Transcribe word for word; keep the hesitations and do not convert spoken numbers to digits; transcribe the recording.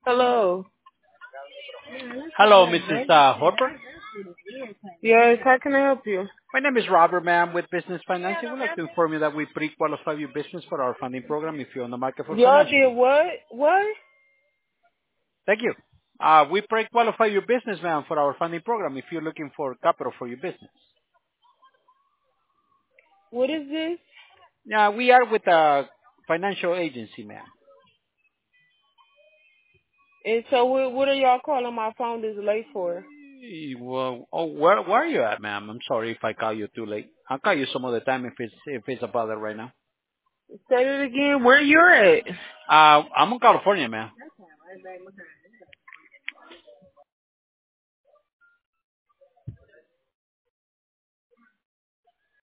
Hello. Hello, Missus Uh, Harper. Yes, how can I help you? My name is Robert, ma'am, with Business Financing. We'd like to inform you that we pre-qualify your business for our funding program if you're on the market for Y'all financial did needs. what? What? Thank you. Uh, we pre-qualify your business, ma'am, for our funding program if you're looking for capital for your business. What is this? Yeah, we are with a financial agency, ma'am. And so what, what are y'all calling my phone this late for? Eh, Well, oh, where, where are you at, ma'am? I'm sorry if I call you too late. I'll call you some other time if it's if it's a bother right now. Say it again. Where you're at? Uh, I'm in California, ma'am.